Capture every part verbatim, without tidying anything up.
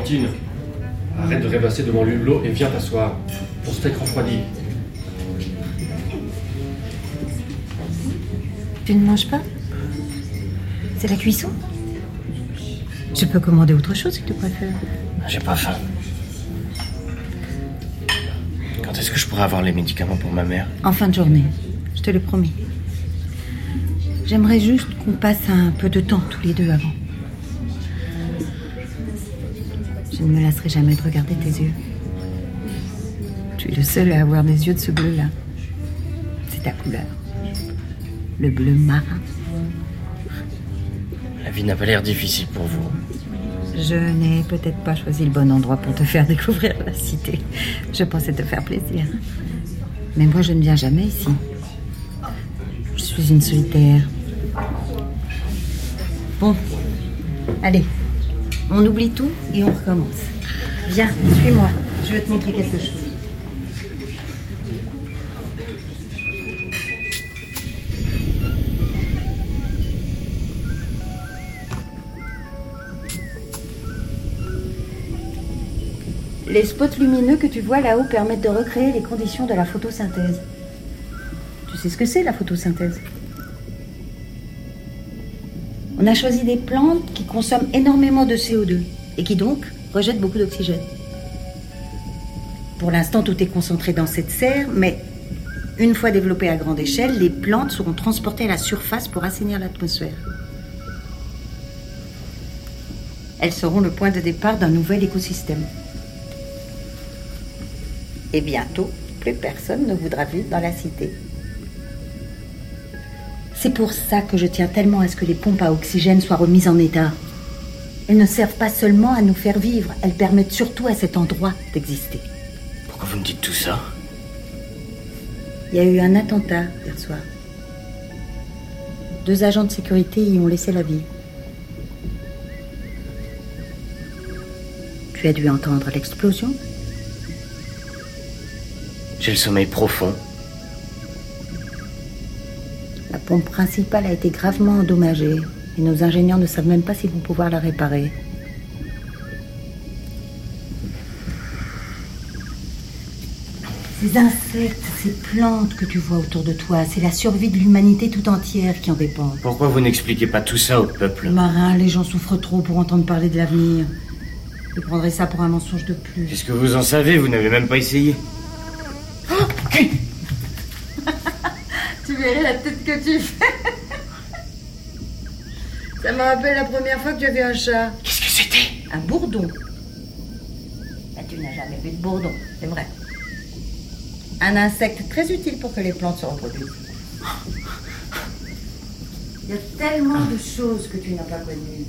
Clémentine, arrête de rêvasser devant l'hublot et viens t'asseoir. Ton steak refroidi. Tu ne manges pas? C'est la cuisson? Je peux commander autre chose si tu préfères. J'ai pas faim. Quand est-ce que je pourrais avoir les médicaments pour ma mère? En fin de journée, je te le promets. J'aimerais juste qu'on passe un peu de temps tous les deux avant. Je ne me lasserai jamais de regarder tes yeux. Tu es le seul à avoir des yeux de ce bleu-là. C'est ta couleur. Le bleu marin. La vie n'a pas l'air difficile pour vous. Je n'ai peut-être pas choisi le bon endroit pour te faire découvrir la cité. Je pensais te faire plaisir. Mais moi, je ne viens jamais ici. Je suis une solitaire. Bon, allez, on oublie tout et on recommence. Viens, suis-moi, je vais te montrer quelque chose. Les spots lumineux que tu vois là-haut permettent de recréer les conditions de la photosynthèse. Tu sais ce que c'est, la photosynthèse? On a choisi des plantes qui consomment énormément de C O deux et qui donc rejettent beaucoup d'oxygène. Pour l'instant, tout est concentré dans cette serre, mais une fois développées à grande échelle, les plantes seront transportées à la surface pour assainir l'atmosphère. Elles seront le point de départ d'un nouvel écosystème. Et bientôt, plus personne ne voudra vivre dans la cité. C'est pour ça que je tiens tellement à ce que les pompes à oxygène soient remises en état. Elles ne servent pas seulement à nous faire vivre, elles permettent surtout à cet endroit d'exister. Pourquoi vous me dites tout ça? Il y a eu un attentat hier soir. Deux agents de sécurité y ont laissé la vie. Tu as dû entendre l'explosion? J'ai le sommeil profond. La pompe principale a été gravement endommagée et nos ingénieurs ne savent même pas s'ils vont pouvoir la réparer. Ces insectes, ces plantes que tu vois autour de toi, c'est la survie de l'humanité tout entière qui en dépend. Pourquoi vous n'expliquez pas tout ça au peuple? Marin, les gens souffrent trop pour entendre parler de l'avenir. Ils prendraient ça pour un mensonge de plus. Qu'est-ce que vous en savez? Vous n'avez même pas essayé. Oh, okay. Tu verrais la tête que tu fais. Ça me rappelle la première fois que tu as vu un chat. Qu'est-ce que c'était? Un bourdon. Bah, tu n'as jamais vu de bourdon, c'est vrai. Un insecte très utile pour que les plantes se reproduisent. Il y a tellement de choses que tu n'as pas connues.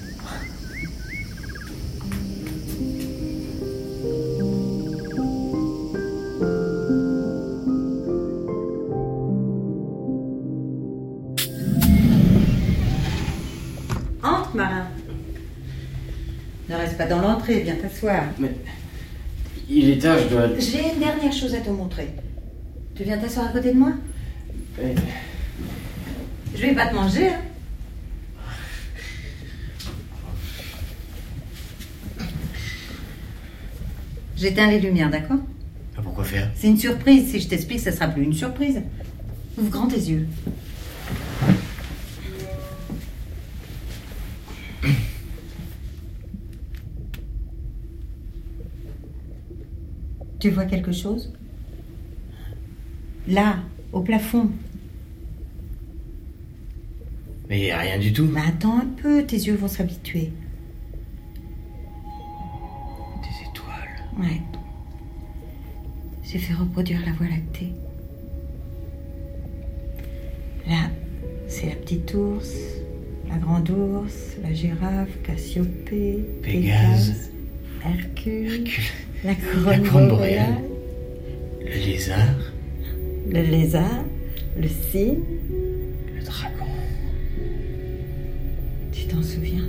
Entre, Marin. Ne reste pas dans l'entrée, viens t'asseoir. Mais il est tard, je dois... J'ai une dernière chose à te montrer. Tu viens t'asseoir à côté de moi? Mais... Je vais pas te manger, hein. J'éteins les lumières, d'accord? Ah, pourquoi faire? C'est une surprise. Si je t'explique, ça sera plus une surprise. Ouvre grand tes yeux. Tu vois quelque chose? Là, au plafond. Mais il n'y a rien du tout. Mais attends un peu, tes yeux vont s'habituer. Des étoiles. Ouais. J'ai fait reproduire la Voie lactée. Là, c'est la petite ours, la grande ours, la girafe, Cassiopée, Pégase, Hercule, Hercule, la couronne, la couronne boréale, boréale, le lézard, le lézard, le cygne. le dragon. Tu t'en souviens?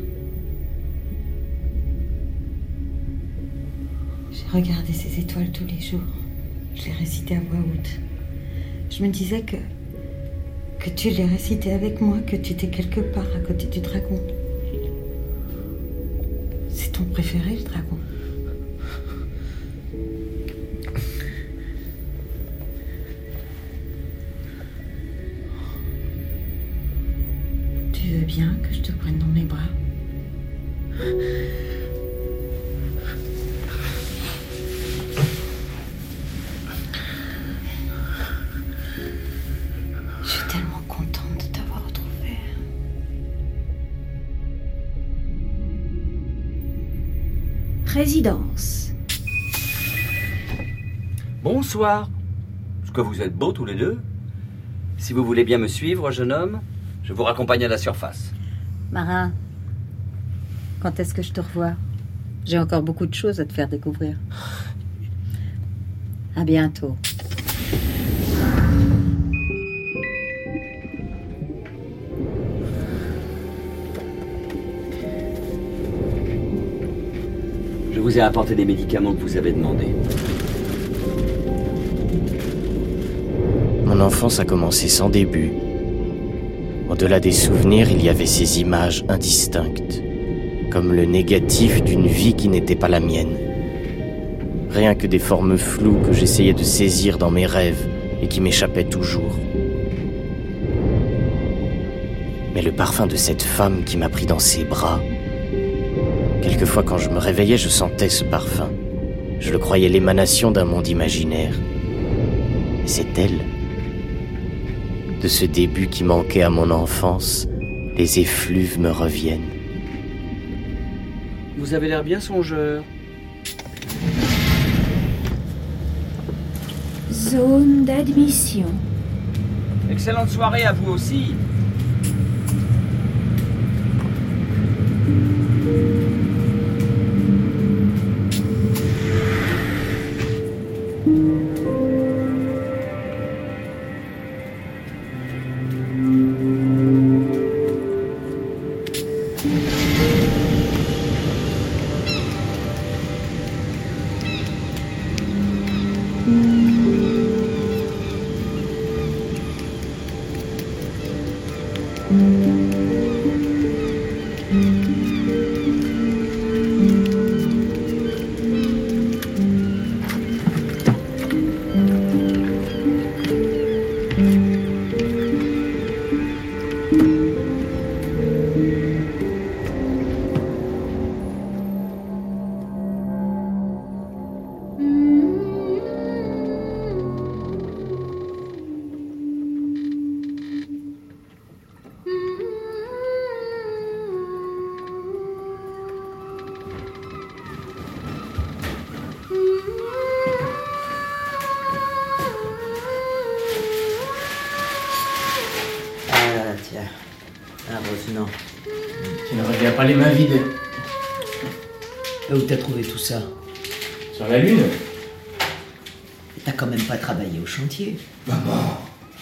J'ai regardé ces étoiles tous les jours. Je les récitais à voix haute. Je me disais que que tu les récitais avec moi, que tu étais quelque part à côté du dragon. C'est ton préféré, le dragon? bien que je te prenne dans mes bras? Je suis tellement contente de t'avoir retrouvé. Résidence. Bonsoir. Est-ce que vous êtes beaux tous les deux? Si vous voulez bien me suivre, jeune homme, je vous raccompagne à la surface. Marin, quand est-ce que je te revois? J'ai encore beaucoup de choses à te faire découvrir. À bientôt. Je vous ai apporté des médicaments que vous avez demandés. Mon enfance a commencé sans début. Au-delà des souvenirs, il y avait ces images indistinctes, comme le négatif d'une vie qui n'était pas la mienne. Rien que des formes floues que j'essayais de saisir dans mes rêves et qui m'échappaient toujours. Mais le parfum de cette femme qui m'a pris dans ses bras, quelquefois quand je me réveillais, je sentais ce parfum. Je le croyais l'émanation d'un monde imaginaire. Et c'est elle. De ce début qui manquait à mon enfance, les effluves me reviennent. Vous avez l'air bien songeur. Zone d'admission. Excellente soirée à vous aussi. Tu ne reviens pas les mains vides. Là où t'as trouvé tout ça? Sur la lune? T'as quand même pas travaillé au chantier. Maman!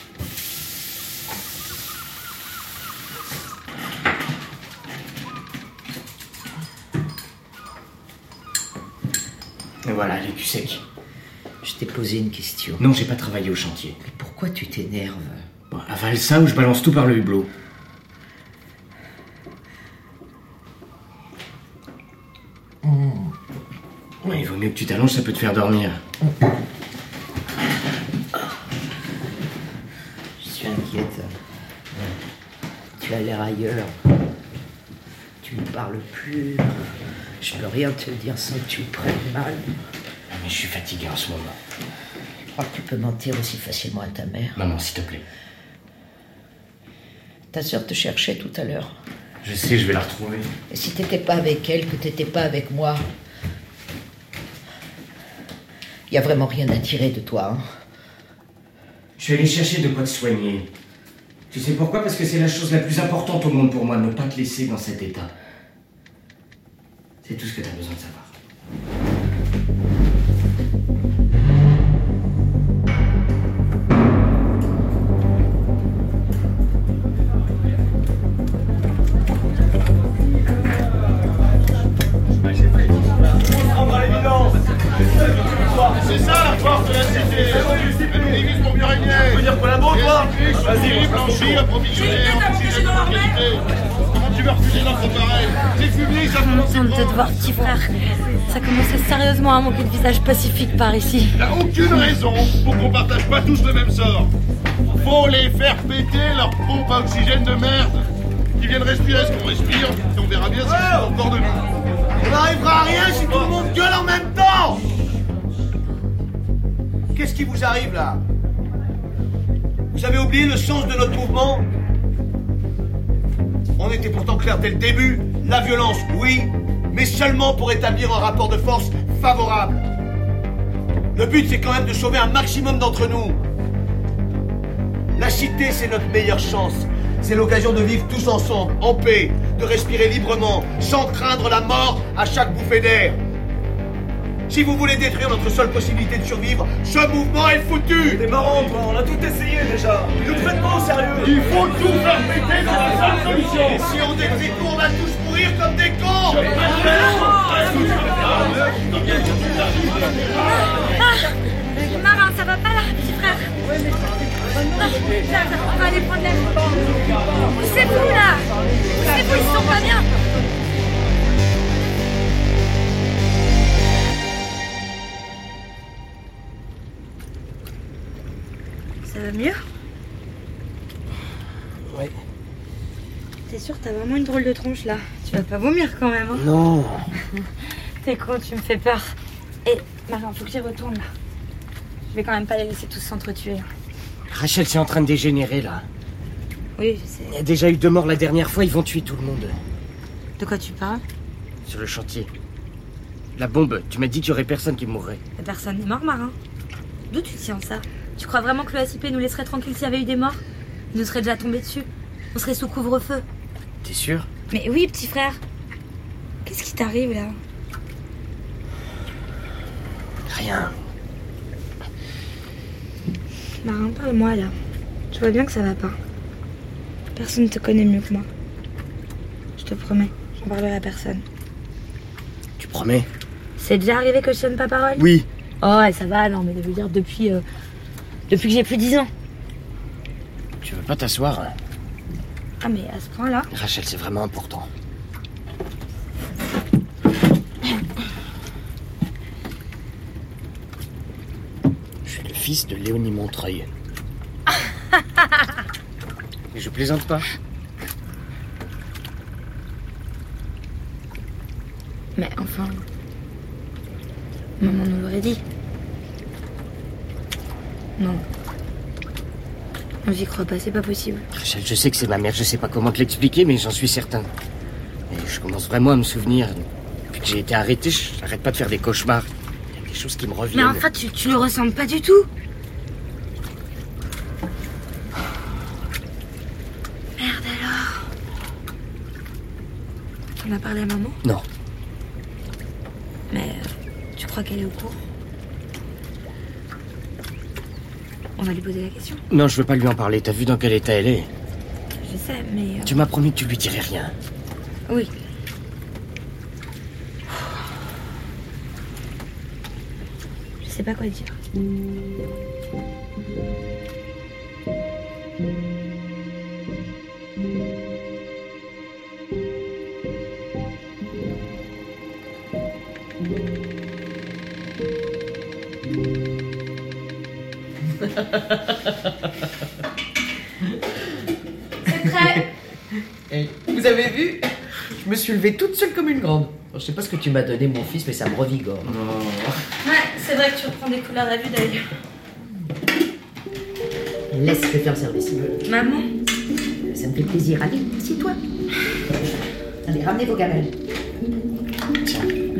Et voilà, les culs secs. Je t'ai posé une question. Non, j'ai pas travaillé au chantier. Mais pourquoi tu t'énerves? Bon, avale ça ou je balance tout par le hublot. Mmh. Ouais, il vaut mieux que tu t'allonges, ça peut te faire dormir. Je suis inquiète. Tu as l'air ailleurs. Tu ne parles plus. Je peux rien te dire sans que tu le prennes mal. Ah, mais je suis fatigué en ce moment. Je crois que tu peux mentir aussi facilement à ta mère. Maman, s'il te plaît. Ta sœur te cherchait tout à l'heure. Je sais, je vais la retrouver. Et si t'étais pas avec elle, que t'étais pas avec moi, y a vraiment rien à tirer de toi, hein? Je suis allé chercher de quoi te soigner. Tu sais pourquoi? Parce que c'est la chose la plus importante au monde pour moi, ne pas te laisser dans cet état. C'est tout ce que t'as besoin de savoir. C'est ça la force de la cité. Elle nous divise pour mieux régner. Tu veux dire pour la bonne, toi? Vas-y, blanchi, approvisionné, oxygène de qualité. Comment tu veux refuser une offre pareille? C'est public, ça commence de te voir, petit frère. Ça commençait sérieusement à manquer de visage pacifique par ici. Y'a aucune raison pour qu'on partage pas tous le même sort. Faut les faire péter leur pompe à oxygène de merde. Qu'ils viennent respirer ce qu'on respire, et on verra bien si c'est encore de nous. On n'arrivera à rien si tout le monde gueule en même temps. Qu'est-ce qui vous arrive là? Vous avez oublié le sens de notre mouvement? On était pourtant clair dès le début. La violence, oui, mais seulement pour établir un rapport de force favorable. Le but, c'est quand même de sauver un maximum d'entre nous. La cité, c'est notre meilleure chance. C'est l'occasion de vivre tous ensemble, en paix, de respirer librement, sans craindre la mort à chaque bouffée d'air. Si vous voulez détruire notre seule possibilité de survivre, ce mouvement est foutu. T'es marrant, toi, on a tout essayé déjà. Ils nous prennent pas au sérieux. Il faut tout faire péter dans la seule solution. Et si on détruit tout, on va tous mourir comme des cons. Ah, Marin, ça va pas là, petit frère. Non, on va aller prendre l'air. Poussez-vous là. Poussez-vous, ils sont pas bien. Ça va mieux? Ouais. T'es sûr, t'as vraiment une drôle de tronche là. Tu vas pas vomir quand même, hein? Non. T'es con, tu me fais peur. Et Marin, faut que j'y retourne là. Je vais quand même pas les laisser tous s'entretuer. Rachel, c'est en train de dégénérer là. Oui, je sais. Il y a déjà eu deux morts la dernière fois, ils vont tuer tout le monde. De quoi tu parles? Sur le chantier. La bombe, tu m'as dit qu'il y aurait personne qui mourrait. Personne n'est mort, Marin. D'où tu tiens ça? Tu crois vraiment que le S I P nous laisserait tranquille s'il y avait eu des morts? Il nous serait déjà tombé dessus. On serait sous couvre-feu. T'es sûr? Mais oui, petit frère. Qu'est-ce qui t'arrive là? Rien. Marin, parle-moi là. Je vois bien que ça va pas. Personne ne te connaît mieux que moi. Je te promets, j'en parlerai à personne. Tu promets? C'est déjà arrivé que je tienne pas parole? Oui. Oh, ouais, ça va, non, mais je veux dire depuis... Euh, depuis que j'ai plus dix ans. Tu veux pas t'asseoir? Hein? Ah, mais à ce point-là? Rachel, c'est vraiment important. Je suis le fils de Léonie Montreuil. Mais je plaisante pas. Mais enfin... Maman nous l'aurait dit. Non. Non, j'y crois pas, c'est pas possible. Rachel, je sais que c'est ma mère, je sais pas comment te l'expliquer, mais j'en suis certain. Et je commence vraiment à me souvenir. Depuis que j'ai été arrêté, j'arrête pas de faire des cauchemars. Il y a des choses qui me reviennent. Mais enfin, tu, tu le ressembles pas du tout. Merde alors. T'en as parlé à maman? Non. Mais euh, tu crois qu'elle est au courant? On va lui poser la question. Non, je veux pas lui en parler. T'as vu dans quel état elle est? Je sais, mais... Euh... Tu m'as promis que tu lui dirais rien. Oui. Je sais pas quoi dire. C'est prêt. Et vous avez vu? Je me suis levée toute seule comme une grande. Je sais pas ce que tu m'as donné, mon fils, mais ça me revigore. Ouais, c'est vrai que tu reprends des couleurs à vue d'œil. Laisse-le faire service. Maman? Ça me fait plaisir. Allez, assieds-toi. Allez, ramenez vos gamelles. Tiens.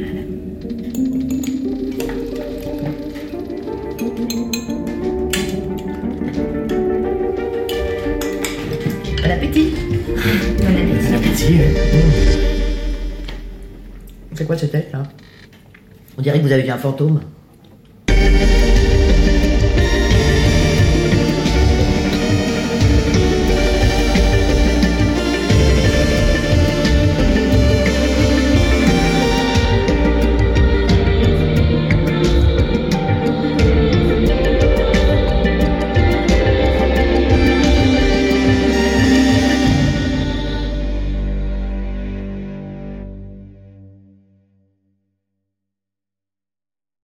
Bon appétit. Bon appétit. Bon appétit. C'est quoi cette tête là? On dirait que vous avez vu un fantôme.